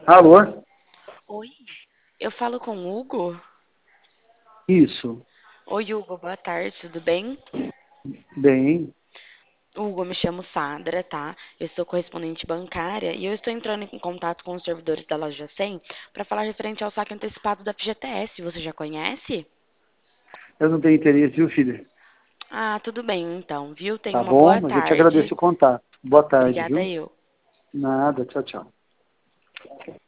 Alô? Oi, eu falo com o Hugo? Isso. Oi, Hugo, boa tarde, tudo bem? Bem, Hugo, eu me chamo Sandra, tá? Eu sou correspondente bancária e eu estou entrando em contato com os servidores da loja 100 para falar referente ao saque antecipado da FGTS. Você já conhece? eu não tenho interesse, viu, filha? Ah, tudo bem então, viu? Tenha Tá uma bom? boa Mas eu te tarde. agradeço o contato. Boa tarde, Obrigada viu? eu. Nada, tchau, tchau.